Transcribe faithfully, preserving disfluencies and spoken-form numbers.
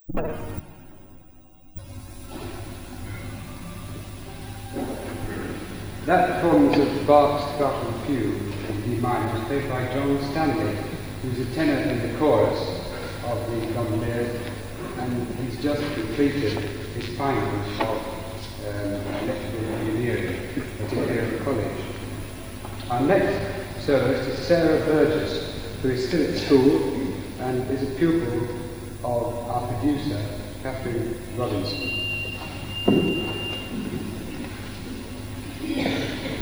That performance of Bach's Scotland Fugue in D minor was played by John Stanley, who's a tenor in the chorus of the Gondoliers, and he's just completed his finals of um, electrical engineering at Imperial College. Our next soloist is Sarah Burgess, who is still at school and is a pupil of our producer, Catherine Robinson.